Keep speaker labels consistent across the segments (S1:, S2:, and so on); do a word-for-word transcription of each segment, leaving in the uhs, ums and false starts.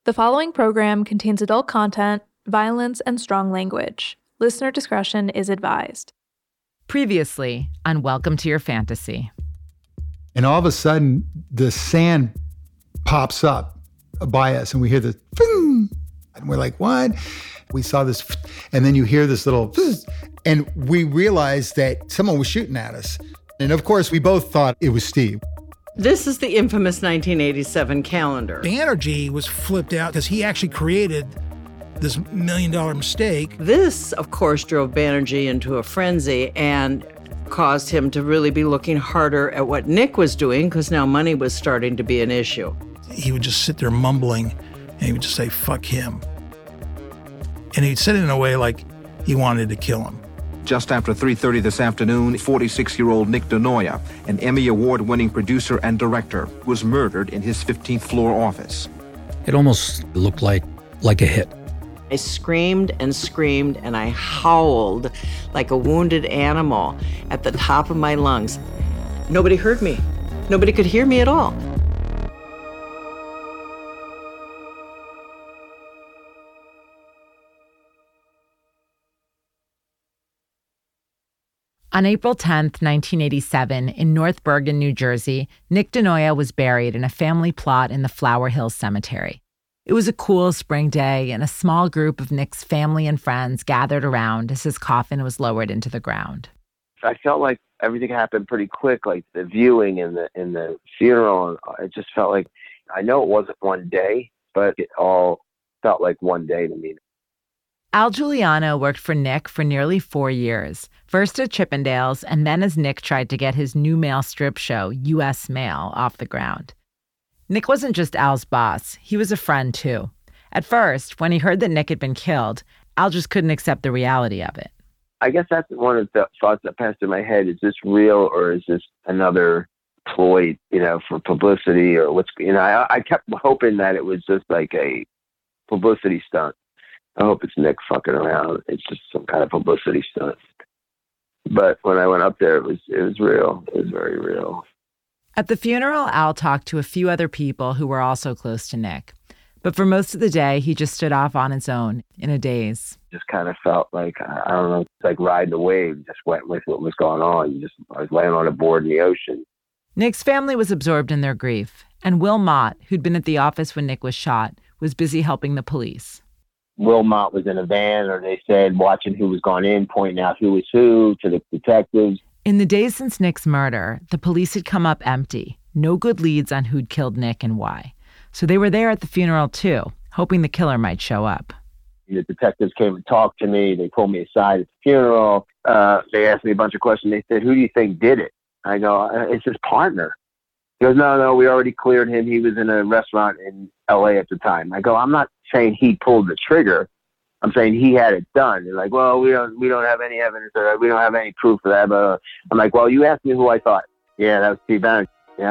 S1: The following program contains adult content, violence, and strong language. Listener discretion is advised.
S2: Previously on Welcome to Your Fantasy.
S3: And all of a sudden, the sand pops up by us, and we hear the Fing! And we're like, what? We saw this, and then you hear this little, and we realized that someone was shooting at us. And of course, we both thought it was Steve.
S4: This is the infamous nineteen eighty-seven calendar.
S5: Banerjee was flipped out because he actually created this million dollar mistake.
S4: This, of course, drove Banerjee into a frenzy and caused him to really be looking harder at what Nick was doing, because now money was starting to be an issue.
S5: He would just sit there mumbling, and he would just say, fuck him. And he'd say it in a way like he wanted to kill him.
S6: Just after three thirty this afternoon, forty-six-year-old Nick DeNoia, an Emmy Award-winning producer and director, was murdered in his fifteenth floor office.
S7: It almost looked like like a hit.
S4: I screamed and screamed, and I howled like a wounded animal at the top of my lungs. Nobody heard me. Nobody could hear me at all.
S2: On April tenth, nineteen eighty-seven, in North Bergen, New Jersey, Nick DeNoia was buried in a family plot in the Flower Hill Cemetery. It was a cool spring day, and a small group of Nick's family and friends gathered around as his coffin was lowered into the ground.
S8: I felt like everything happened pretty quick, like the viewing and the and the funeral. It just felt like, I know it wasn't one day, but it all felt like one day to me.
S2: Al Giuliano worked for Nick for nearly four years, first at Chippendales and then as Nick tried to get his new mail strip show, U S Mail, off the ground. Nick wasn't just Al's boss, he was a friend too. At first, when he heard that Nick had been killed, Al just couldn't accept the reality of it.
S8: I guess that's one of the thoughts that passed through my head. Is this real, or is this another ploy, you know, for publicity, or what's, you know, I, I kept hoping that it was just like a publicity stunt. I hope it's Nick fucking around. It's just some kind of publicity stunt. But when I went up there, it was it was real. It was very real.
S2: At the funeral, Al talked to a few other people who were also close to Nick. But for most of the day, he just stood off on his own, in a daze.
S8: Just kind of felt like, I don't know, it's like riding the wave. Just went with what was going on. You just, I was laying on a board in the ocean.
S2: Nick's family was absorbed in their grief. And Will Mott, who'd been at the office when Nick was shot, was busy helping the police.
S8: Will Mott was in a van, or they said, watching who was going in, pointing out who was who to the detectives.
S2: In the days since Nick's murder, the police had come up empty. No good leads on who'd killed Nick and why. So they were there at the funeral too, hoping the killer might show up.
S8: The detectives came and talked to me. They pulled me aside at the funeral. Uh, they asked me a bunch of questions. They said, who do you think did it? I go, it's his partner. He goes, no, no, we already cleared him. He was in a restaurant in L A at the time. I go, I'm not saying he pulled the trigger. I'm saying he had it done. They're like, well, we don't we don't have any evidence, or we don't have any proof of that. But I'm like, well, you asked me who I thought. Yeah, that was Steve Banerjee. Yeah.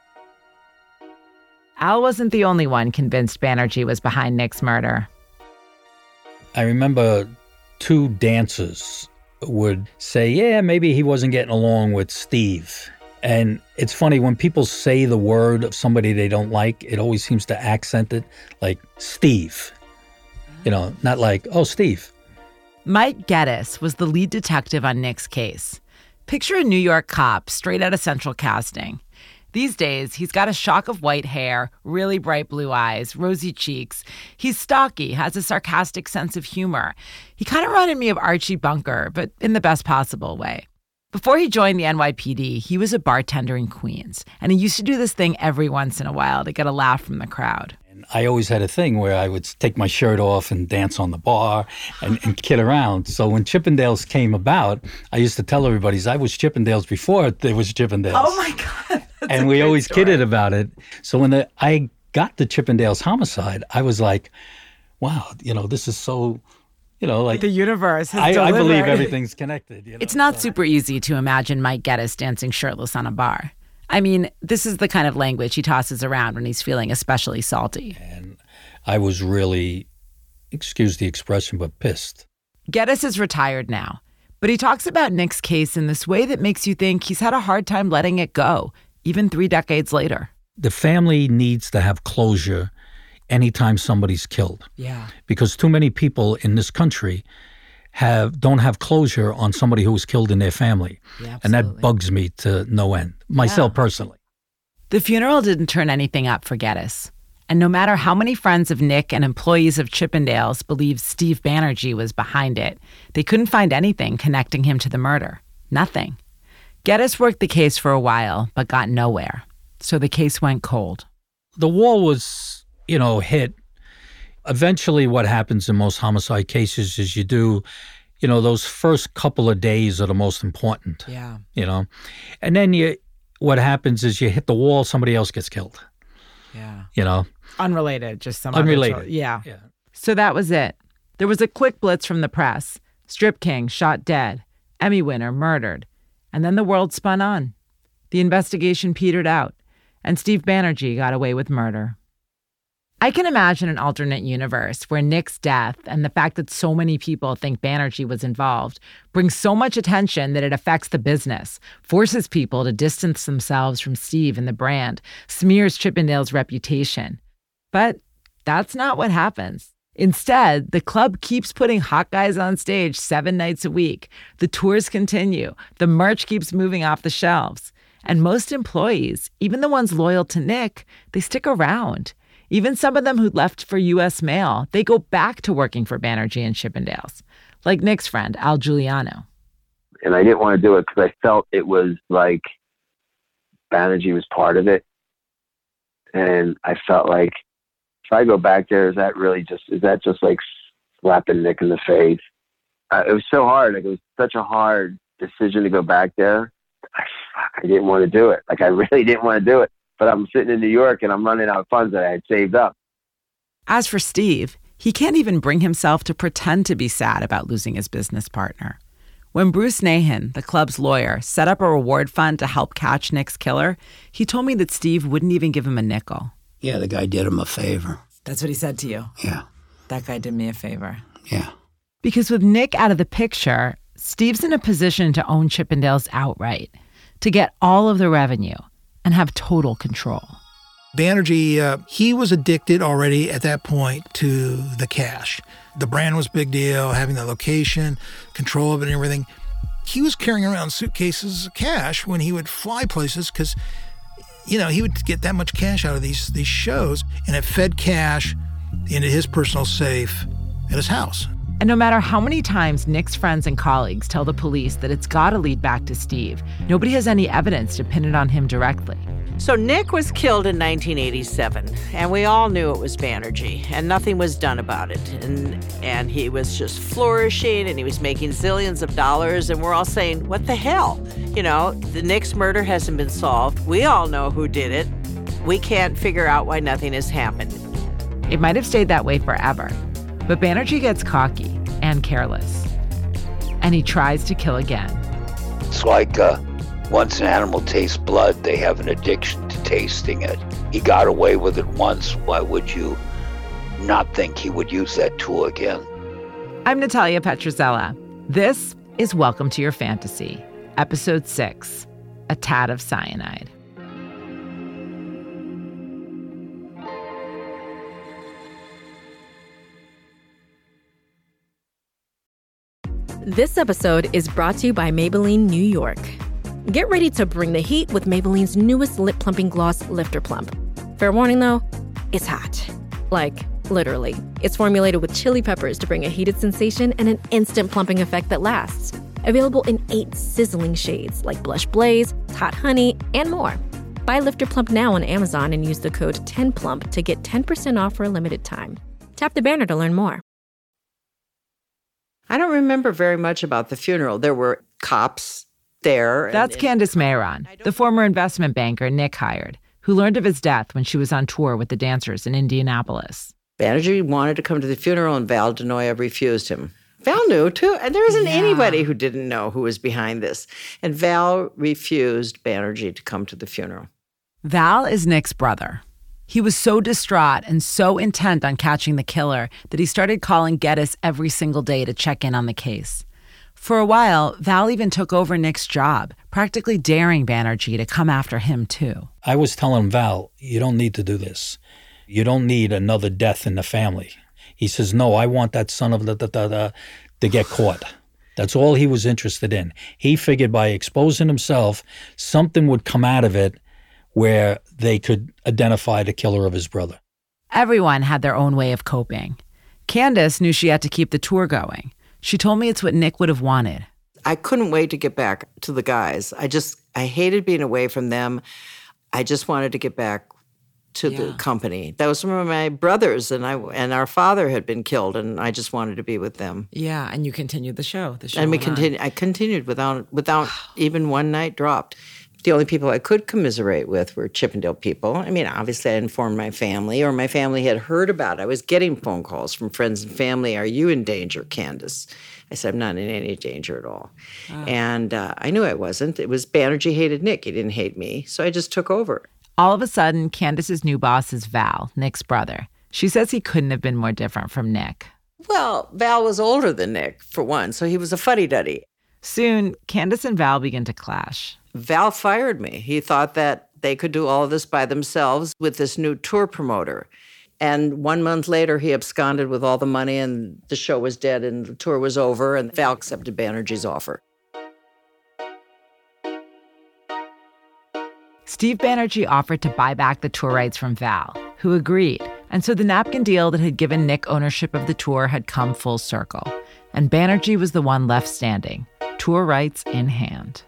S2: Al wasn't the only one convinced Banerjee was behind Nick's murder.
S7: I remember two dancers would say, yeah, maybe he wasn't getting along with Steve. And it's funny, when people say the word of somebody they don't like, it always seems to accent it like Steve. You know, not like, oh, Steve.
S2: Mike Geddes was the lead detective on Nick's case. Picture a New York cop straight out of Central Casting. These days, he's got a shock of white hair, really bright blue eyes, rosy cheeks. He's stocky, has a sarcastic sense of humor. He kind of reminded me of Archie Bunker, but in the best possible way. Before he joined the N Y P D, he was a bartender in Queens, and he used to do this thing every once in a while to get a laugh from the crowd.
S7: And I always had a thing where I would take my shirt off and dance on the bar and, and kid around. So when Chippendales came about, I used to tell everybody, I was Chippendales before there was Chippendales.
S2: Oh my God. That's
S7: and we always story. kidded about it. So when the, I got the Chippendales homicide, I was like, wow, you know, this is so... You know, like
S2: the universe has
S7: I,
S2: delivered.
S7: I believe everything's connected. You know?
S2: It's not
S7: so.
S2: super easy to imagine Mike Geddes dancing shirtless on a bar. I mean, this is the kind of language he tosses around when he's feeling especially salty.
S7: And I was really, excuse the expression, but pissed.
S2: Geddes is retired now, but he talks about Nick's case in this way that makes you think he's had a hard time letting it go, even three decades later.
S7: The family needs to have closure anytime somebody's killed.
S2: Yeah.
S7: Because too many people in this country have don't have closure on somebody who was killed in their family.
S2: Yeah,
S7: and that bugs me to no end, myself
S2: yeah.
S7: personally.
S2: The funeral didn't turn anything up for Geddes. And no matter how many friends of Nick and employees of Chippendales believed Steve Banerjee was behind it, they couldn't find anything connecting him to the murder. Nothing. Geddes worked the case for a while, but got nowhere. So the case went cold.
S7: The wall was, you know, hit. Eventually what happens in most homicide cases is you do, you know, those first couple of days are the most important.
S2: Yeah.
S7: You know, and then you, what happens is you hit the wall, somebody else gets killed.
S2: Yeah.
S7: You know?
S2: Unrelated, just some
S7: Unrelated.
S2: Other cho- yeah.
S7: yeah.
S2: So that was it. There was a quick blitz from the press. Strip King shot dead. Emmy winner murdered. And then the world spun on. The investigation petered out. And Steve Banerjee got away with murder. I can imagine an alternate universe where Nick's death and the fact that so many people think Banerjee was involved brings so much attention that it affects the business, forces people to distance themselves from Steve and the brand, smears Chippendale's reputation. But that's not what happens. Instead, the club keeps putting hot guys on stage seven nights a week. The tours continue. The merch keeps moving off the shelves. And most employees, even the ones loyal to Nick, they stick around. Even some of them who left for U S Mail, they go back to working for Banerjee and Chippendales, like Nick's friend, Al Giuliano.
S8: And I didn't want to do it because I felt it was like Banerjee was part of it. And I felt like, if I go back there, is that really just, is that just like slapping Nick in the face? Uh, it was so hard. Like, it was such a hard decision to go back there. I, I didn't want to do it. Like, I really didn't want to do it. But I'm sitting in New York and I'm running out of funds that I had saved up.
S2: As for Steve, he can't even bring himself to pretend to be sad about losing his business partner. When Bruce Nahan, the club's lawyer, set up a reward fund to help catch Nick's killer, he told me that Steve wouldn't even give him a nickel.
S9: Yeah, the guy did him a favor.
S2: That's what he said to you?
S9: Yeah.
S2: That guy did me a favor.
S9: Yeah.
S2: Because with Nick out of the picture, Steve's in a position to own Chippendales outright, to get all of the revenue and have total control.
S5: Banerjee, uh, he was addicted already at that point to the cash. The brand was a big deal, having the location, control of it and everything. He was carrying around suitcases of cash when he would fly places because, you know, he would get that much cash out of these, these shows, and it fed cash into his personal safe at his house.
S2: And no matter how many times Nick's friends and colleagues tell the police that it's got to lead back to Steve, nobody has any evidence to pin it on him directly.
S4: So Nick was killed in nineteen eighty-seven, and we all knew it was Banerjee, and nothing was done about it. And and he was just flourishing, and he was making zillions of dollars, and we're all saying, what the hell? You know, the Nick's murder hasn't been solved. We all know who did it. We can't figure out why nothing has happened.
S2: It might have stayed that way forever, but Banerjee gets cocky and careless, and he tries to kill again.
S9: It's like uh, once an animal tastes blood, they have an addiction to tasting it. He got away with it once. Why would you not think he would use that tool again?
S2: I'm Natalia Petruzella. This is Welcome to Your Fantasy, Episode six, A Tad of Cyanide.
S10: This episode is brought to you by Maybelline New York. Get ready to bring the heat with Maybelline's newest lip plumping gloss, Lifter Plump. Fair warning though, it's hot. Like, literally. It's formulated with chili peppers to bring a heated sensation and an instant plumping effect that lasts. Available in eight sizzling shades like Blush Blaze, Hot Honey, and more. Buy Lifter Plump now on Amazon and use the code ten plump to get ten percent off for a limited time. Tap the banner to learn more.
S4: I don't remember very much about the funeral. There were cops there.
S2: That's
S4: and,
S2: Candace Mayron, the former investment banker Nick hired, who learned of his death when she was on tour with the dancers in Indianapolis.
S4: Banerjee wanted to come to the funeral, and Val DeNoia refused him. Val knew, too. And there isn't yeah. anybody who didn't know who was behind this. And Val refused Banerjee to come to the funeral.
S2: Val is Nick's brother. He was so distraught and so intent on catching the killer that he started calling Geddes every single day to check in on the case. For a while, Val even took over Nick's job, practically daring Banerjee to come after him too.
S7: I was telling Val, you don't need to do this. You don't need another death in the family. He says, no, I want that son of the, the, the, the to get caught. That's all he was interested in. He figured by exposing himself, something would come out of it where they could identify the killer of his brother.
S2: Everyone had their own way of coping. Candace knew she had to keep the tour going. She told me it's what Nick would have wanted.
S4: I couldn't wait to get back to the guys. I just, I hated being away from them. I just wanted to get back to yeah. the company. That was from my brothers, and I and our father had been killed, and I just wanted to be with them.
S2: Yeah, and you continued the show. The show
S4: and we
S2: went
S4: continued.
S2: on.
S4: I continued without without even one night dropped. The only people I could commiserate with were Chippendale people. I mean, obviously I informed my family, or my family had heard about it. I was getting phone calls from friends and family. Are you in danger, Candace? I said, I'm not in any danger at all. Oh. And uh, I knew I wasn't. It was Banerjee hated Nick. He didn't hate me. So I just took over.
S2: All of a sudden, Candace's new boss is Val, Nick's brother. She says he couldn't have been more different from Nick.
S4: Well, Val was older than Nick, for one, so he was a fuddy-duddy.
S2: Soon, Candace and Val begin to clash.
S4: Val fired me. He thought that they could do all of this by themselves with this new tour promoter. And one month later, he absconded with all the money, and the show was dead, and the tour was over, and Val accepted Banerjee's offer.
S2: Steve Banerjee offered to buy back the tour rights from Val, who agreed. And so the napkin deal that had given Nick ownership of the tour had come full circle. And Banerjee was the one left standing, tour rights in hand.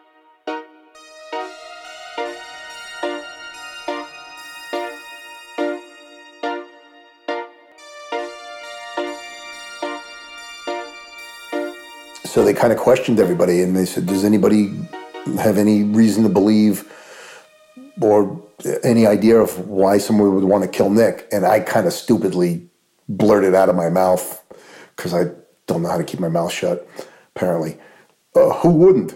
S11: So they kind of questioned everybody, and they said, does anybody have any reason to believe or any idea of why someone would want to kill Nick? And I kind of stupidly blurted out of my mouth, because I don't know how to keep my mouth shut, apparently. Uh, who wouldn't?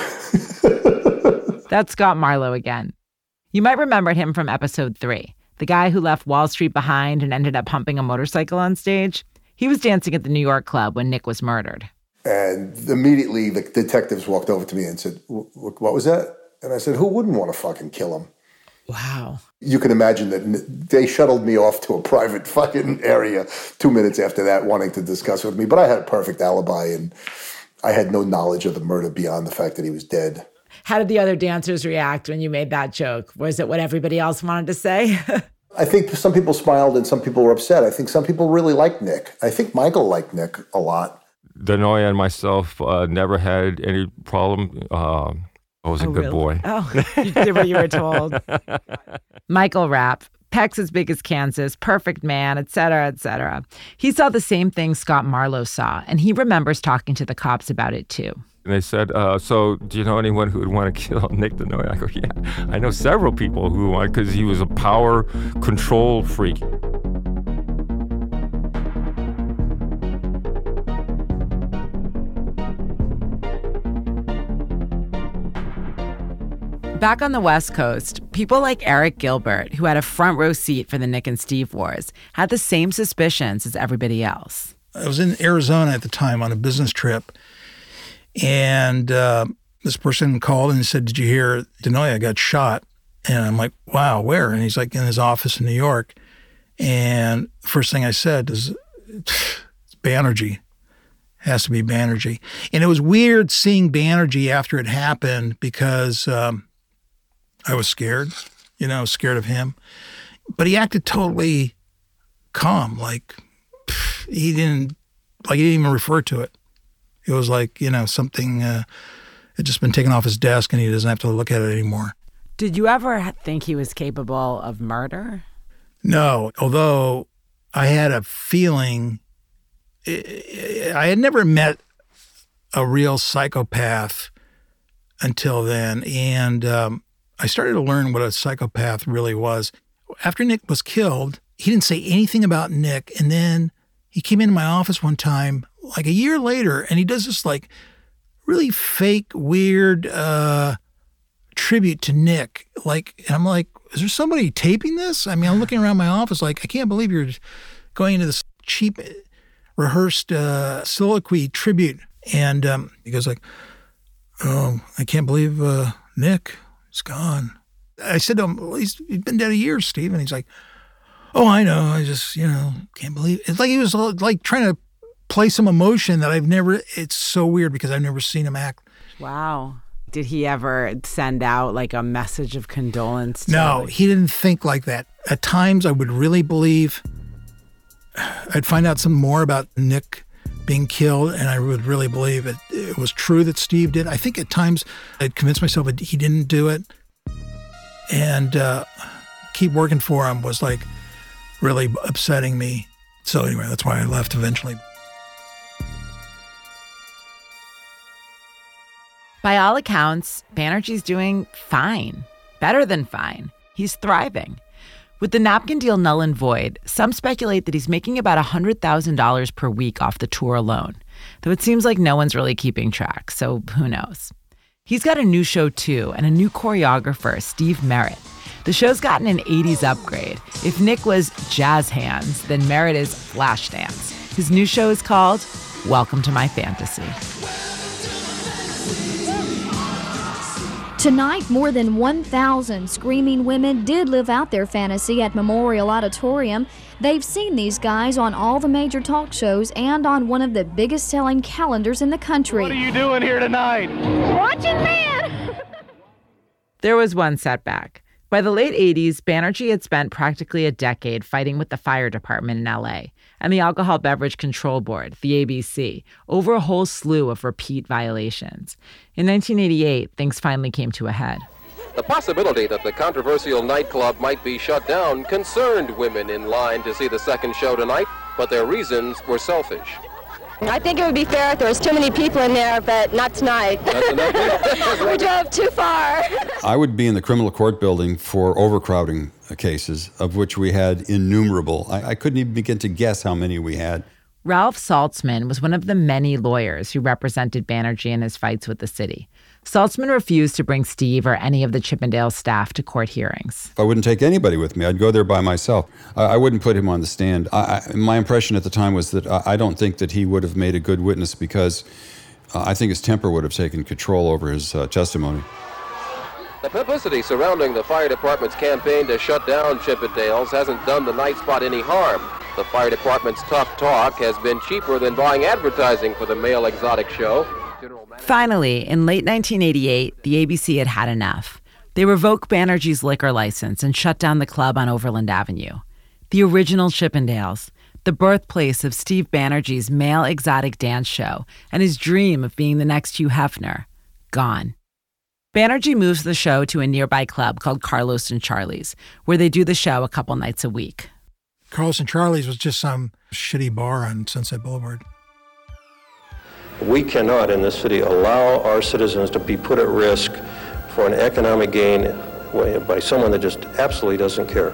S2: That's Scott Marlowe again. You might remember him from episode three, the guy who left Wall Street behind and ended up pumping a motorcycle on stage. He was dancing at the New York club when Nick was murdered.
S11: And immediately the detectives walked over to me and said, what was that? And I said, who wouldn't want to fucking kill him?
S2: Wow.
S11: You can imagine that they shuttled me off to a private fucking area two minutes after that, wanting to discuss with me. But I had a perfect alibi, and I had no knowledge of the murder beyond the fact that he was dead.
S2: How did the other dancers react when you made that joke? Was it what everybody else wanted to say?
S11: I think some people smiled and some people were upset. I think some people really liked Nick. I think Michael liked Nick a lot.
S12: Denoya and myself uh, never had any problem. Uh, I was
S2: oh,
S12: a good
S2: really?
S12: boy.
S2: Oh, you did what you were told. Michael Rapp, pecs as big as Kansas, perfect man, et cetera, et cetera. He saw the same thing Scott Marlowe saw, and he remembers talking to the cops about it too.
S12: And they said, uh, so do you know anyone who would want to kill Nick Denoya? I go, yeah, I know several people who want, because he was a power control freak.
S2: Back on the West Coast, people like Eric Gilbert, who had a front row seat for the Nick and Steve wars, had the same suspicions as everybody else.
S5: I was in Arizona at the time on a business trip, and uh, this person called and said, did you hear Denoya got shot? And I'm like, wow, where? And he's like, in his office in New York. And the first thing I said is, it's Banerjee. Has to be Banerjee. And it was weird seeing Banerjee after it happened, because um, I was scared, you know, scared of him. But he acted totally calm, like pff, he didn't, like he didn't even refer to it. It was like, you know, something uh, had just been taken off his desk and he doesn't have to look at it anymore.
S2: Did you ever think he was capable of murder?
S5: No, although I had a feeling, I had never met a real psychopath until then. And um, I started to learn what a psychopath really was. After Nick was killed, he didn't say anything about Nick. And then he came into my office one time, like a year later, and he does this like really fake, weird uh, tribute to Nick. Like, and I'm like, is there somebody taping this? I mean, I'm looking around my office like, I can't believe you're going into this cheap, rehearsed uh, soliloquy tribute. And um, he goes like, oh, I can't believe uh, Nick is gone. I said to him, well, he's, he's been dead a year, Steve. And he's like, oh, I know. I just, you know, can't believe it. It's like he was like trying to play some emotion that I've never, it's so weird because I've never seen him act.
S2: Wow. Did he ever send out like a message of condolence? To
S5: no,
S2: like...
S5: he didn't think like that. At times I would really believe, I'd find out some more about Nick being killed, and I would really believe it, it was true that Steve did. I think at times I'd convince myself that he didn't do it. And uh, keep working for him was like really upsetting me. So anyway, that's why I left eventually.
S2: By all accounts, Banerjee's doing fine. Better than fine. He's thriving. With the napkin deal null and void, some speculate that he's making about one hundred thousand dollars per week off the tour alone, though it seems like no one's really keeping track, so who knows. He's got a new show too, and a new choreographer, Steve Merritt. The show's gotten an eighties upgrade. If Nick was jazz hands, then Merritt is flash dance. His new show is called Welcome to My Fantasy.
S13: Tonight, more than one thousand screaming women did live out their fantasy at Memorial Auditorium. They've seen these guys on all the major talk shows and on one of the biggest selling calendars in the country.
S14: What are you doing here tonight?
S13: Watching Man!
S2: There was one setback. By the late eighties, Banerjee had spent practically a decade fighting with the fire department in L A and the Alcohol Beverage Control Board, the A B C, over a whole slew of repeat violations. In nineteen eighty-eight, things finally came to a head.
S15: The possibility that the controversial nightclub might be shut down concerned women in line to see the second show tonight, but their reasons were selfish.
S16: I think it would be fair if there was too many people in there, but not tonight. We drove too far.
S17: I would be in the criminal court building for overcrowding cases, of which we had innumerable. I, I couldn't even begin to guess how many we had.
S2: Ralph Saltzman was one of the many lawyers who represented Banerjee in his fights with the city. Saltzman refused to bring Steve or any of the Chippendale staff to court hearings.
S17: I wouldn't take anybody with me. I'd go there by myself. I, I wouldn't put him on the stand. I, I, my impression at the time was that I, I don't think that he would have made a good witness because uh, I think his temper would have taken control over his uh, testimony.
S15: The publicity surrounding the fire department's campaign to shut down Chippendales hasn't done the night spot any harm. The fire department's tough talk has been cheaper than buying advertising for the male exotic show.
S2: Finally, in late nineteen eighty-eight, the A B C had had enough. They revoked Banerjee's liquor license and shut down the club on Overland Avenue. The original Chippendales, the birthplace of Steve Banerjee's male exotic dance show and his dream of being the next Hugh Hefner, gone. Banerjee moves the show to a nearby club called Carlos and Charlie's, where they do the show a couple nights a week.
S5: Carlos and Charlie's was just some shitty bar on Sunset Boulevard.
S18: We cannot in this city allow our citizens to be put at risk for an economic gain by someone that just absolutely doesn't care.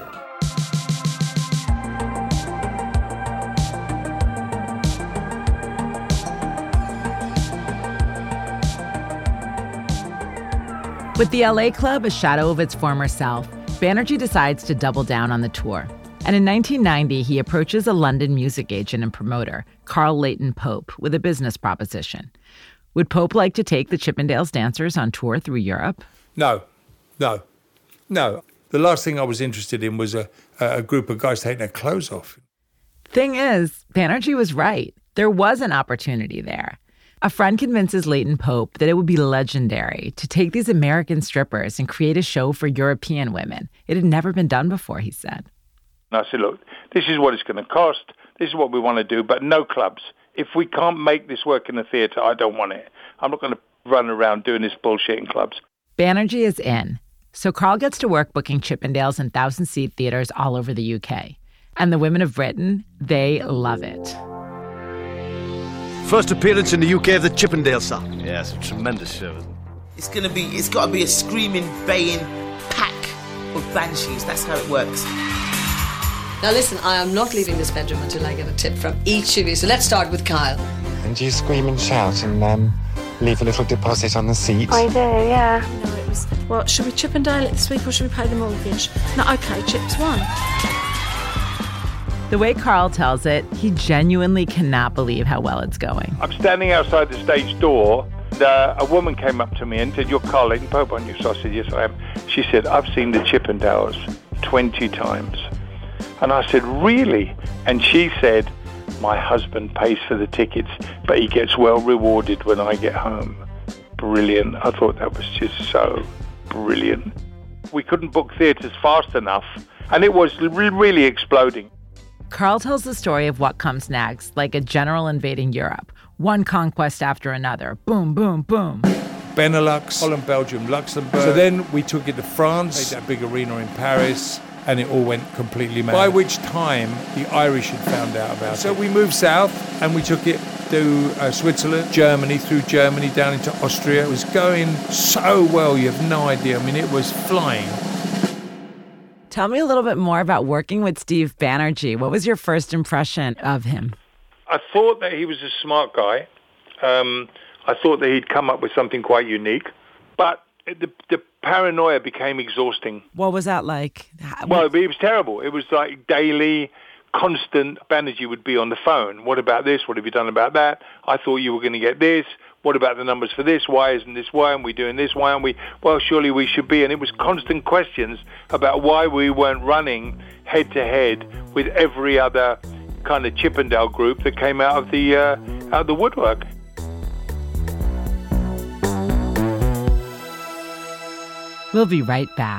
S2: With the L A club a shadow of its former self, Banerjee decides to double down on the tour. And in nineteen ninety, he approaches a London music agent and promoter, Carl Leighton Pope, with a business proposition. Would Pope like to take the Chippendales dancers on tour through Europe?
S19: No, no, no. The last thing I was interested in was a, a group of guys taking their clothes off.
S2: Thing is, Banerjee was right. There was an opportunity there. A friend convinces Leighton Pope that it would be legendary to take these American strippers and create a show for European women. It had never been done before, he said.
S19: And I said, look, this is what it's going to cost. This is what we want to do, but no clubs. If we can't make this work in the theater, I don't want it. I'm not going to run around doing this bullshit in clubs.
S2: Banerjee is in. So Carl gets to work booking Chippendales in thousand-seat theaters all over the U K. And the women of Britain, they love it.
S20: First appearance in the U K of the Chippendale song. Yeah, it's a tremendous show, isn't it?
S21: It's gonna be, it's gotta be a screaming, baying pack of banshees. That's how it works.
S22: Now listen, I am not leaving this bedroom until I get a tip from each of you. So let's start with Kyle.
S23: And you scream and shout and um, leave a little deposit on the seat.
S24: I do, yeah.
S25: No, it was, well, should we Chippendale it this week or should we pay the mortgage? No, okay, Chips won.
S2: The way Carl tells it, he genuinely cannot believe how well it's going.
S19: I'm standing outside the stage door. The, a woman came up to me and said, "You're Carl Leighton Pope, aren't you?" So I said, "Yes, I am." She said, "I've seen the Chippendales twenty times. And I said, really? And she said, my husband pays for the tickets, but he gets well rewarded when I get home. Brilliant. I thought that was just so brilliant. We couldn't book theatres fast enough, and it was re- really exploding.
S2: Carl tells the story of what comes next, like a general invading Europe. One conquest after another. Boom, boom, boom.
S1: Benelux, Holland, Belgium, Luxembourg. So then we took it to France, made that big arena in Paris, and it all went completely mad. By which time, the Irish had found out about it. So we moved south, and we took it to uh, Switzerland, Germany, through Germany, down into Austria. It was going so well, you have no idea. I mean, it was flying.
S2: Tell me a little bit more about working with Steve Banerjee. What was your first impression of him?
S19: I thought that he was a smart guy. Um, I thought that he'd come up with something quite unique. But the, the paranoia became exhausting.
S2: What was that like?
S19: Well, it was terrible. It was like daily, constant. Banerjee would be on the phone. What about this? What have you done about that? I thought you were going to get this. What about the numbers for this? Why isn't this? Why aren't we doing this? Why aren't we? Well, surely we should be. And it was constant questions about why we weren't running head-to-head with every other kind of Chippendale group that came out of the uh, out of the woodwork.
S2: We'll be right back.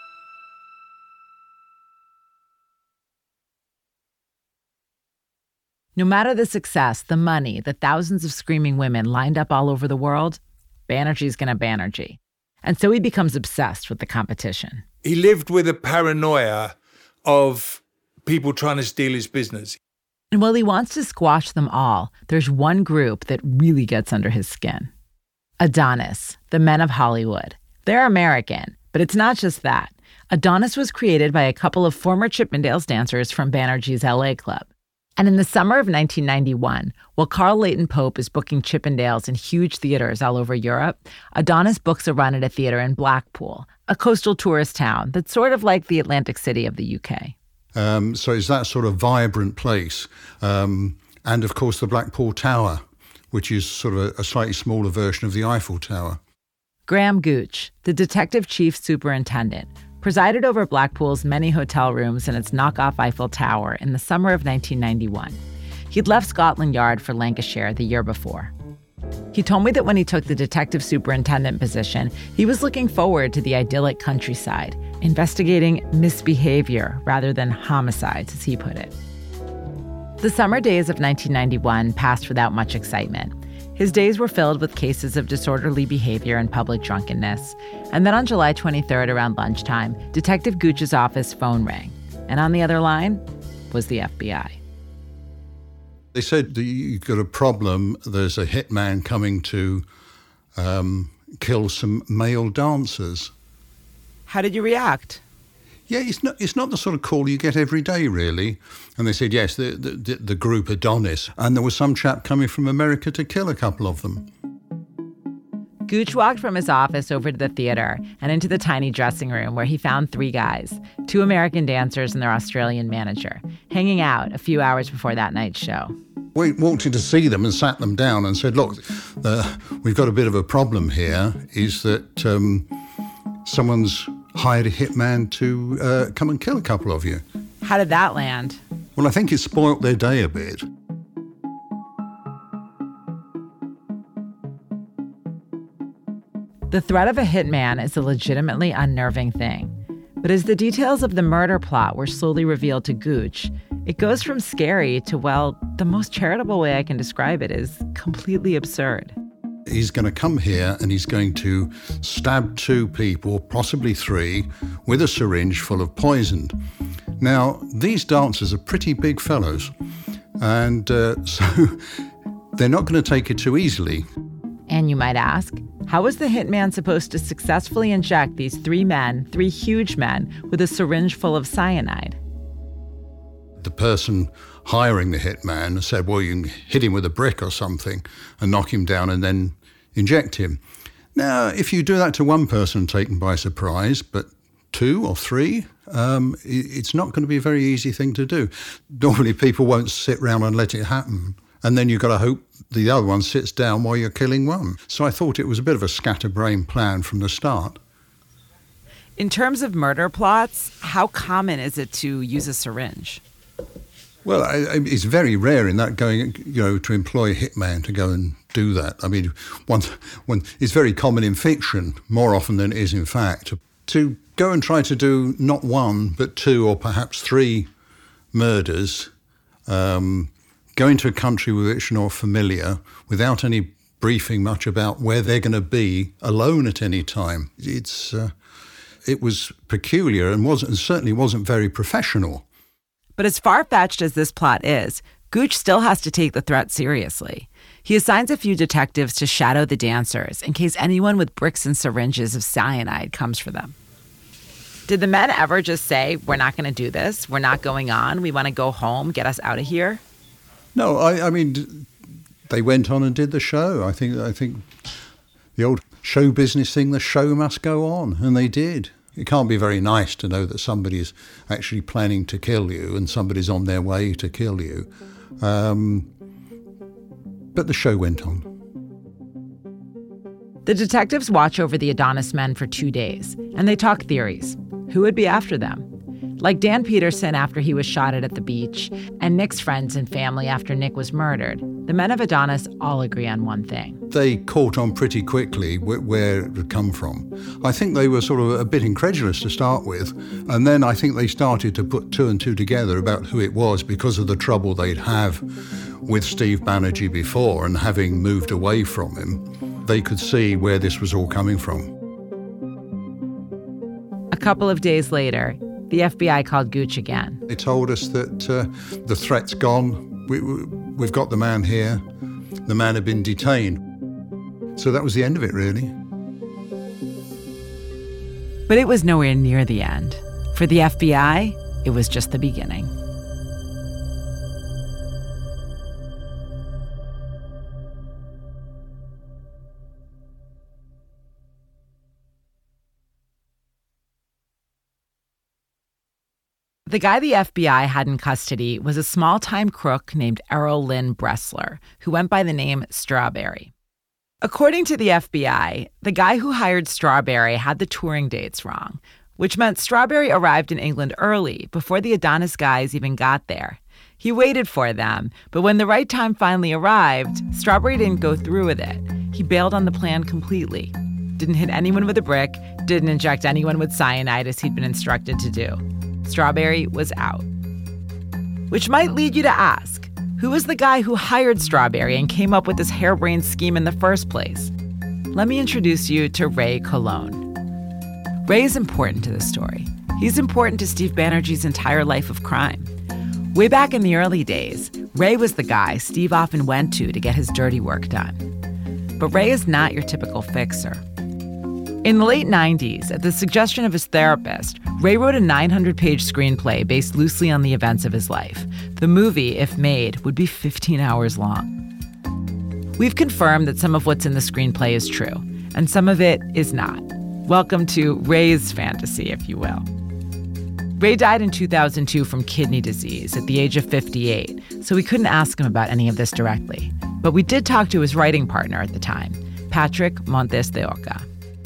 S2: No matter the success, the money, the thousands of screaming women lined up all over the world, Banerjee's gonna Banerjee. And so he becomes obsessed with the competition.
S1: He lived with a paranoia of people trying to steal his business.
S2: And while he wants to squash them all, there's one group that really gets under his skin. Adonis, the men of Hollywood. They're American, but it's not just that. Adonis was created by a couple of former Chippendales dancers from Banerjee's L A club. And in the summer of nineteen ninety-one, while Carl Leighton Pope is booking Chippendales in huge theaters all over Europe, Adonis books a run at a theater in Blackpool, a coastal tourist town that's sort of like the Atlantic City of the U K.
S3: Um, so it's that sort of vibrant place. Um, and, of course, the Blackpool Tower, which is sort of a, a slightly smaller version of the Eiffel Tower.
S2: Graham Gooch, the detective chief superintendent, presided over Blackpool's many hotel rooms and its knockoff Eiffel Tower in the summer of nineteen ninety-one. He'd left Scotland Yard for Lancashire the year before. He told me that when he took the detective superintendent position, he was looking forward to the idyllic countryside, investigating misbehavior rather than homicides, as he put it. The summer days of nineteen ninety-one passed without much excitement. His days were filled with cases of disorderly behavior and public drunkenness. And then on July twenty-third, around lunchtime, Detective Gooch's office phone rang. And on the other line was the F B I.
S3: They said that you've got a problem. There's a hitman coming to um, kill some male dancers.
S2: How did you react?
S3: Yeah, it's not it's not the sort of call you get every day, really. And they said, yes, the, the, the group Adonis. And there was some chap coming from America to kill a couple of them.
S2: Gooch walked from his office over to the theater and into the tiny dressing room where he found three guys, two American dancers and their Australian manager, hanging out a few hours before that night's show.
S3: We walked in to see them and sat them down and said, look, uh, we've got a bit of a problem here, is that um, someone's hired a hitman to uh, come and kill a couple of you.
S2: How did that land?
S3: Well, I think it spoilt their day a bit.
S2: The threat of a hitman is a legitimately unnerving thing. But as the details of the murder plot were slowly revealed to Gooch, it goes from scary to, well, the most charitable way I can describe it is completely absurd.
S3: He's going to come here and he's going to stab two people, possibly three, with a syringe full of poison. Now, these dancers are pretty big fellows, and uh, so they're not going to take it too easily.
S2: And you might ask, how was the hitman supposed to successfully inject these three men, three huge men, with a syringe full of cyanide?
S3: The person hiring the hitman said, well, you can hit him with a brick or something and knock him down and then inject him. Now, if you do that to one person taken by surprise, but two or three, um, it's not going to be a very easy thing to do. Normally people won't sit around and let it happen. And then you've got to hope the other one sits down while you're killing one. So I thought it was a bit of a scatterbrain plan from the start.
S2: In terms of murder plots, how common is it to use a syringe?
S3: Well, I, I, it's very rare in that going, you know, to employ a hitman to go and do that. I mean, one, one, it's very common in fiction, more often than it is in fact, to go and try to do not one, but two or perhaps three murders, um, go into a country with which you're not familiar, without any briefing much about where they're going to be, alone at any time. It's uh, it was peculiar and wasn't and certainly wasn't very professional.
S2: But as far-fetched as this plot is, Gooch still has to take the threat seriously. He assigns a few detectives to shadow the dancers in case anyone with bricks and syringes of cyanide comes for them. Did the men ever just say, we're not going to do this, we're not going on, we want to go home, get us out of here?
S3: No, I, I mean, they went on and did the show. I think, I think the old show business thing, the show must go on, and they did. It can't be very nice to know that somebody's actually planning to kill you and somebody's on their way to kill you. Um, but the show went on.
S2: The detectives watch over the Adonis men for two days, and they talk theories. Who would be after them? Like Dan Peterson after he was shot at at the beach, and Nick's friends and family after Nick was murdered, the men of Adonis all agree on one thing.
S3: They caught on pretty quickly wh- where it had come from. I think they were sort of a bit incredulous to start with, and then I think they started to put two and two together about who it was because of the trouble they'd have with Steve Banerjee before, and having moved away from him, they could see where this was all coming from.
S2: A couple of days later, the F B I called Gooch again.
S3: They told us that uh, the threat's gone. We, we, we've got the man here. The man had been detained. So that was the end of it, really.
S2: But it was nowhere near the end. For the F B I, it was just the beginning. The guy the F B I had in custody was a small-time crook named Errol Lynn Bressler, who went by the name Strawberry. According to the F B I, the guy who hired Strawberry had the touring dates wrong, which meant Strawberry arrived in England early, before the Adonis guys even got there. He waited for them, but when the right time finally arrived, Strawberry didn't go through with it. He bailed on the plan completely. Didn't hit anyone with a brick, didn't inject anyone with cyanide as he'd been instructed to do. Strawberry was out. Which might lead you to ask, who was the guy who hired Strawberry and came up with this harebrained scheme in the first place? Let me introduce you to Ray Colon. Ray is important to this story. He's important to Steve Banerjee's entire life of crime. Way back in the early days, Ray was the guy Steve often went to to get his dirty work done. But Ray is not your typical fixer. In the late nineties, at the suggestion of his therapist, Ray wrote a nine hundred page screenplay based loosely on the events of his life. The movie, if made, would be fifteen hours long. We've confirmed that some of what's in the screenplay is true, and some of it is not. Welcome to Ray's fantasy, if you will. Ray died in two thousand two from kidney disease at the age of fifty-eight, so we couldn't ask him about any of this directly. But we did talk to his writing partner at the time, Patrick Montes de Oca.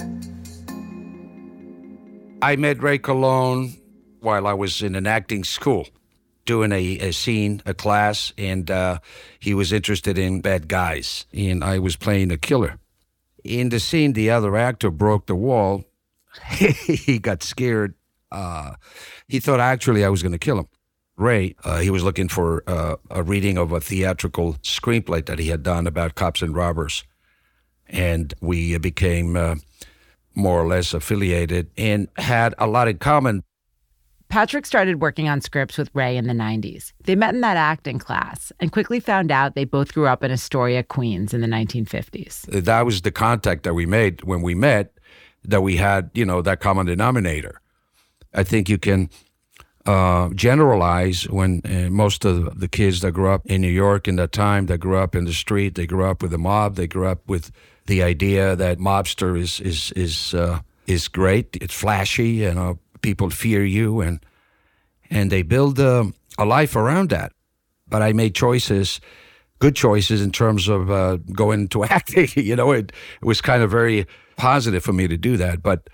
S6: I met Ray Colon while I was in an acting school, doing a, a scene, a class, and uh, he was interested in bad guys, and I was playing a killer. In the scene, the other actor broke the wall. He got scared. Uh, he thought actually I was going to kill him. Ray, uh, he was looking for uh, a reading of a theatrical screenplay that he had done about cops and robbers, and we became Uh, more or less affiliated, and had a lot in common.
S2: Patrick started working on scripts with Ray in the nineties. They met in that acting class and quickly found out they both grew up in Astoria, Queens in the nineteen fifties.
S6: That was the contact that we made when we met, that we had, you know, that common denominator. I think you can uh, generalize when uh, most of the kids that grew up in New York in that time, that grew up in the street, they grew up with the mob, they grew up with the idea that mobster is is is uh, is great. It's flashy, you know, people fear you, and and they build uh, a life around that. But I made choices, good choices in terms of uh, going into acting. You know, it, it was kind of very positive for me to do that. But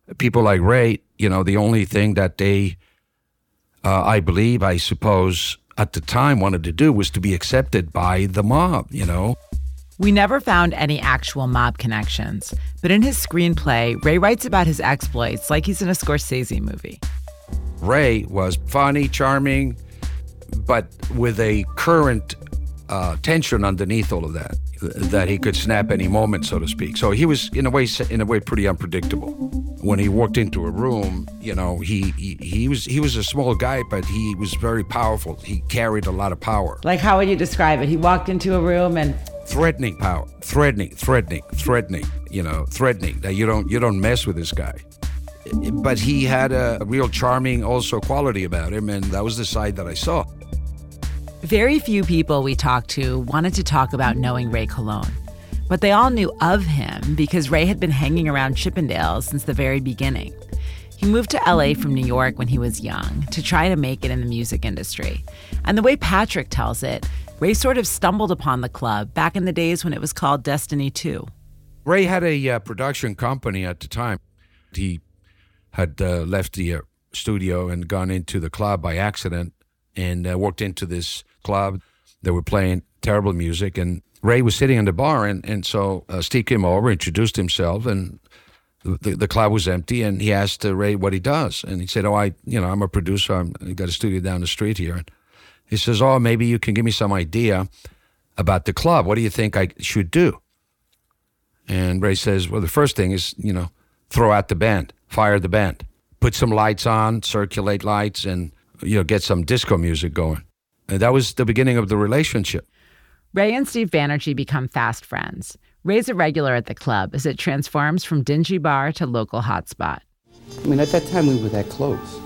S6: people like Ray, you know, the only thing that they, uh, I believe, I suppose, at the time wanted to do was to be accepted by the mob, you know.
S2: We never found any actual mob connections, but in his screenplay, Ray writes about his exploits like he's in a Scorsese movie.
S6: Ray was funny, charming, but with a current uh, tension underneath all of that, that he could snap any moment, so to speak. So he was, in a way, in a way, pretty unpredictable. When he walked into a room, you know, he, he he was he was a small guy, but he was very powerful. He carried a lot of power.
S2: Like, how would you describe it? He walked into a room and
S6: threatening power, threatening, threatening, threatening. You know, threatening that you don't you don't mess with this guy. But he had a real charming also quality about him, and that was the side that I saw.
S2: Very few people we talked to wanted to talk about knowing Ray Colón, but they all knew of him because Ray had been hanging around Chippendales since the very beginning. He moved to L A from New York when he was young to try to make it in the music industry. And the way Patrick tells it, Ray sort of stumbled upon the club back in the days when it was called Destiny two.
S6: Ray had a uh, production company at the time. He had uh, left the uh, studio and gone into the club by accident and uh, walked into this club. They were playing terrible music, and Ray was sitting in the bar, and, and so uh, Steve came over, introduced himself, and the, the, the club was empty, and he asked uh, Ray what he does. And he said, oh, I, you know, I'm a producer. I'm, I got a studio down the street here. And he says, oh, maybe you can give me some idea about the club. What do you think I should do? And Ray says, well, the first thing is, you know, throw out the band, fire the band, put some lights on, circulate lights, and, you know, get some disco music going. And that was the beginning of the relationship.
S2: Ray and Steve Banerjee become fast friends. Ray's a regular at the club as it transforms from dingy bar to local hotspot.
S8: I mean, at that time, we were that close.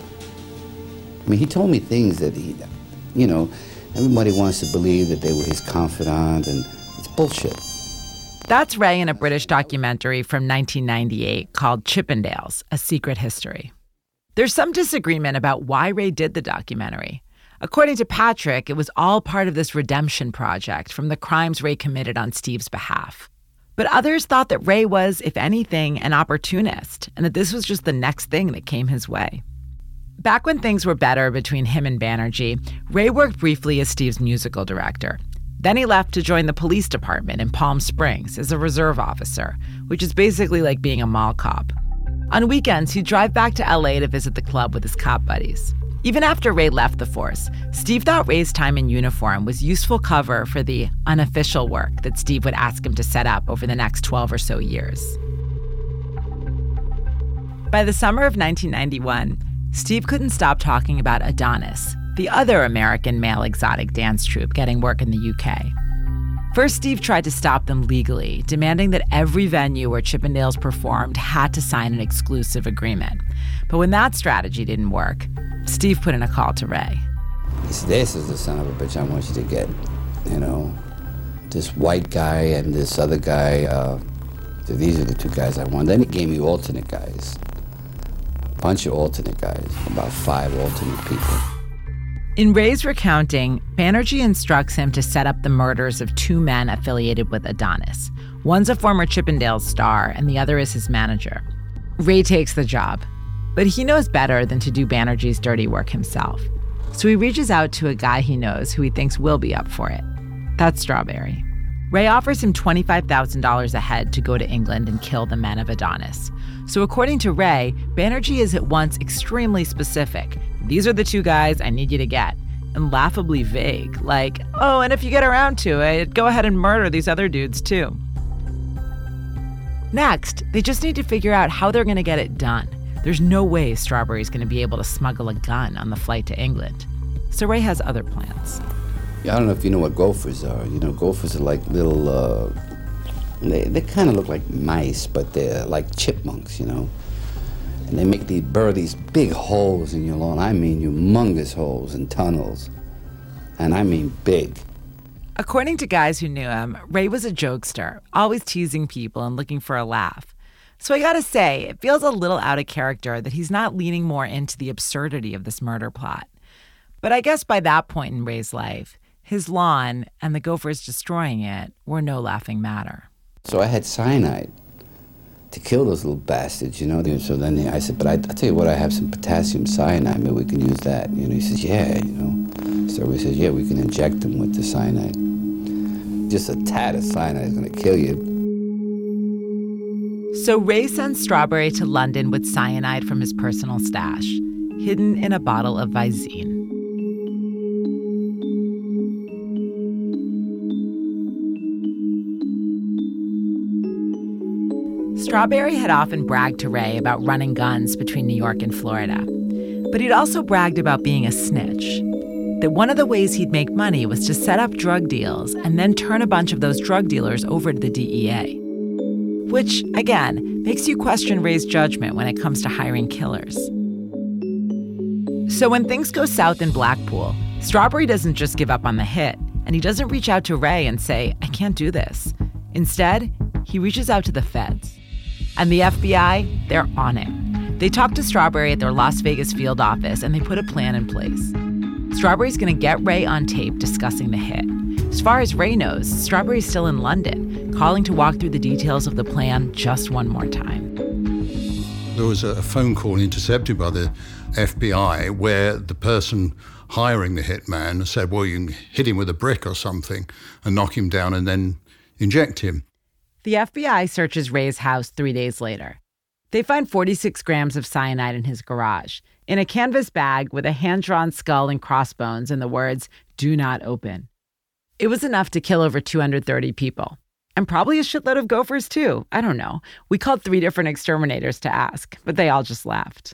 S8: I mean, he told me things that he, you know, everybody wants to believe that they were his confidant, and it's bullshit.
S2: That's Ray in a British documentary from nineteen ninety-eight called Chippendales, A Secret History. There's some disagreement about why Ray did the documentary. According to Patrick, it was all part of this redemption project from the crimes Ray committed on Steve's behalf. But others thought that Ray was, if anything, an opportunist, and that this was just the next thing that came his way. Back when things were better between him and Banerjee, Ray worked briefly as Steve's musical director. Then he left to join the police department in Palm Springs as a reserve officer, which is basically like being a mall cop. On weekends, he'd drive back to L A to visit the club with his cop buddies. Even after Ray left the force, Steve thought Ray's time in uniform was useful cover for the unofficial work that Steve would ask him to set up over the next twelve or so years. By the summer of nineteen ninety-one, Steve couldn't stop talking about Adonis, the other American male exotic dance troupe getting work in the U K. First, Steve tried to stop them legally, demanding that every venue where Chippendales performed had to sign an exclusive agreement. But when that strategy didn't work, Steve put in a call to Ray.
S8: He said, this is the son of a bitch I want you to get, you know. This white guy and this other guy, uh, these are the two guys I want. Then he gave me alternate guys, a bunch of alternate guys, about five alternate people.
S2: In Ray's recounting, Banerjee instructs him to set up the murders of two men affiliated with Adonis. One's a former Chippendales star, and the other is his manager. Ray takes the job, but he knows better than to do Banerjee's dirty work himself. So he reaches out to a guy he knows who he thinks will be up for it. That's Strawberry. Ray offers him twenty-five thousand dollars a head to go to England and kill the men of Adonis. So according to Ray, Banerjee is at once extremely specific. These are the two guys I need you to get. And laughably vague, like, oh, and if you get around to it, go ahead and murder these other dudes too. Next, they just need to figure out how they're going to get it done. There's no way Strawberry's going to be able to smuggle a gun on the flight to England. So Ray has other plans.
S8: Yeah, I don't know if you know what gophers are. You know, gophers are like little, uh, they, they kind of look like mice, but they're like chipmunks, you know. And they make these, burrow these big holes in your lawn. I mean humongous holes and tunnels. And I mean big.
S2: According to guys who knew him, Ray was a jokester, always teasing people and looking for a laugh. So I gotta say, it feels a little out of character that he's not leaning more into the absurdity of this murder plot. But I guess by that point in Ray's life, his lawn and the gophers destroying it were no laughing matter.
S8: So I had cyanide to kill those little bastards, you know. So then I said, but I, I tell you what, I have some potassium cyanide. Maybe we can use that. You know, he says, yeah, you know. So he says, yeah, we can inject them with the cyanide. Just a tad of cyanide is going to kill you.
S2: So Ray sends Strawberry to London with cyanide from his personal stash, hidden in a bottle of Visine. Strawberry had often bragged to Ray about running guns between New York and Florida. But he'd also bragged about being a snitch. That one of the ways he'd make money was to set up drug deals and then turn a bunch of those drug dealers over to the D E A. Which, again, makes you question Ray's judgment when it comes to hiring killers. So when things go south in Blackpool, Strawberry doesn't just give up on the hit, and he doesn't reach out to Ray and say, I can't do this. Instead, he reaches out to the feds. And the F B I, they're on it. They talk to Strawberry at their Las Vegas field office, and they put a plan in place. Strawberry's going to get Ray on tape discussing the hit. As far as Ray knows, Strawberry's still in London, calling to walk through the details of the plan just one more time.
S3: There was a phone call intercepted by the F B I where the person hiring the hitman said, well, you can hit him with a brick or something and knock him down and then inject him.
S2: The F B I searches Ray's house three days later. They find forty-six grams of cyanide in his garage, in a canvas bag with a hand-drawn skull and crossbones and the words, do not open. It was enough to kill over two hundred thirty people. And probably a shitload of gophers, too. I don't know. We called three different exterminators to ask, but they all just laughed.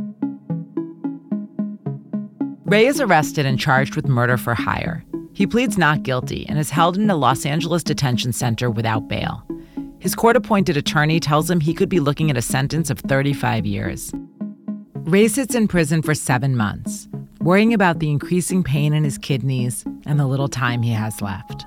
S2: Ray is arrested and charged with murder for hire. He pleads not guilty and is held in a Los Angeles detention center without bail. His court-appointed attorney tells him he could be looking at a sentence of thirty-five years. Ray sits in prison for seven months, worrying about the increasing pain in his kidneys and the little time he has left.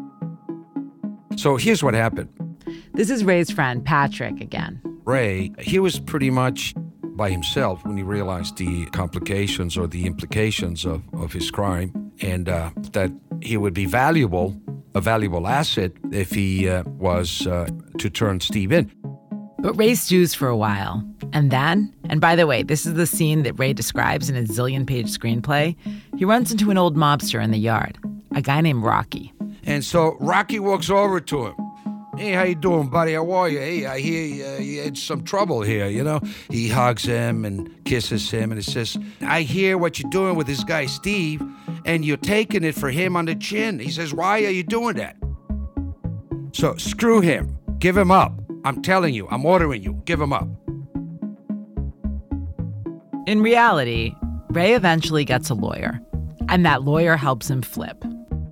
S6: So here's what happened.
S2: This is Ray's friend, Patrick, again.
S6: Ray, he was pretty much by himself when he realized the complications or the implications of, of his crime, and uh, that he would be valuable, a valuable asset if he uh, was uh, to turn Steve in.
S2: But Ray stews for a while. And then, and by the way, this is the scene that Ray describes in his zillion-page screenplay, he runs into an old mobster in the yard, a guy named Rocky.
S6: And so Rocky walks over to him. Hey, how you doing, buddy? How are you? Hey, I hear you, uh, you had some trouble here, you know? He hugs him and kisses him, and he says, I hear what you're doing with this guy, Steve, and you're taking it for him on the chin. He says, why are you doing that? So screw him. Give him up. I'm telling you, I'm ordering you. Give him up.
S2: In reality, Ray eventually gets a lawyer, and that lawyer helps him flip.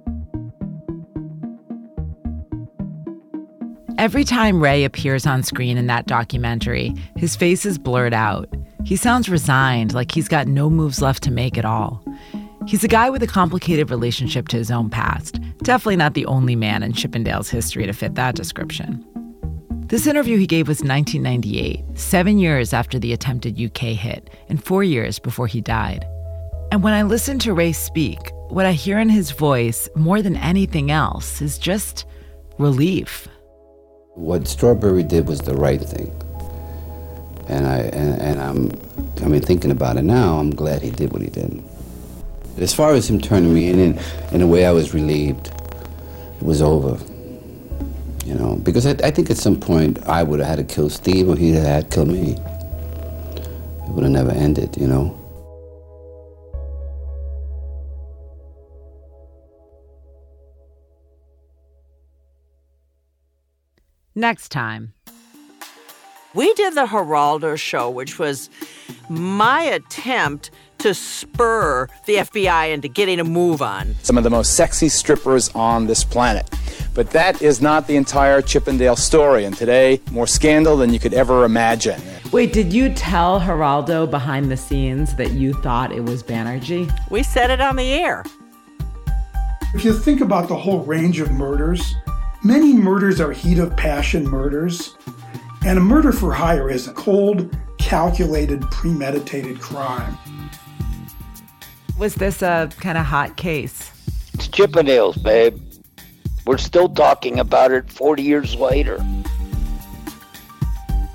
S2: Every time Ray appears on screen in that documentary, his face is blurred out. He sounds resigned, like he's got no moves left to make at all. He's a guy with a complicated relationship to his own past. Definitely not the only man in Chippendale's history to fit that description. This interview he gave was nineteen ninety-eight, seven years after the attempted U K hit, and four years before he died. And when I listen to Ray speak, what I hear in his voice, more than anything else, is just relief.
S8: What Strawberry did was the right thing. And I and, and I'm I mean thinking about it now, I'm glad he did what he did. As far as him turning me in, in, in a way I was relieved. It was over. You know, because I, I think at some point I would have had to kill Steve or he'd have had to kill me. It would have never ended, you know.
S2: Next time.
S4: We did the Geraldo show, which was my attempt to spur the F B I into getting a move on.
S7: Some of the most sexy strippers on this planet. But that is not the entire Chippendale story, and today, more scandal than you could ever imagine.
S2: Wait, did you tell Geraldo behind the scenes that you thought it was Banerjee?
S4: We said it on the air.
S9: If you think about the whole range of murders, many murders are heat of passion murders, and a murder for hire is a cold, calculated, premeditated crime.
S2: Was this a kind of hot case?
S10: It's Chippendales, babe. We're still talking about it forty years later.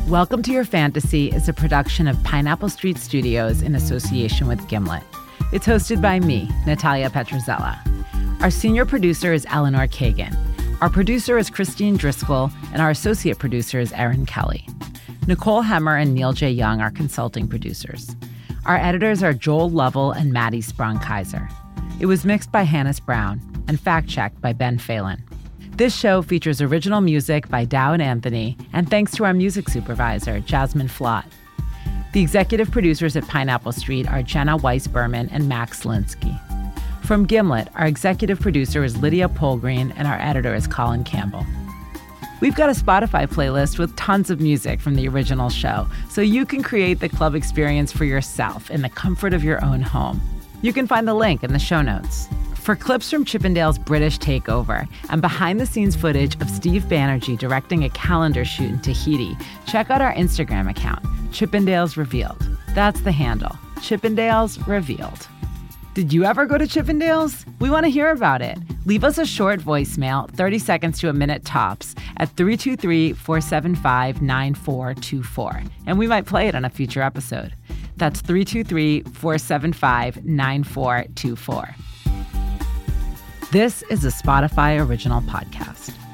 S2: Welcome to Your Fantasy is a production of Pineapple Street Studios in association with Gimlet. It's hosted by me, Natalia Petrozella. Our senior producer is Eleanor Kagan. Our producer is Christine Driscoll, and our associate producer is Erin Kelly. Nicole Hemmer and Neil J. Young are consulting producers. Our editors are Joel Lovell and Maddie Sprung-Kaiser. It was mixed by Hannes Brown and fact-checked by Ben Phelan. This show features original music by Dow and Anthony, and thanks to our music supervisor, Jasmine Flott. The executive producers at Pineapple Street are Jenna Weiss-Berman and Max Linsky. From Gimlet, our executive producer is Lydia Polgreen, and our editor is Colin Campbell. We've got a Spotify playlist with tons of music from the original show, so you can create the club experience for yourself in the comfort of your own home. You can find the link in the show notes. For clips from Chippendale's British takeover and behind-the-scenes footage of Steve Banerjee directing a calendar shoot in Tahiti, check out our Instagram account, Chippendales Revealed. That's the handle, Chippendales Revealed. Did you ever go to Chippendales? We want to hear about it. Leave us a short voicemail, thirty seconds to a minute tops, at three two three, four seven five, nine four two four, and we might play it on a future episode. That's three two three, four seven five, nine four two four. This is a Spotify original podcast.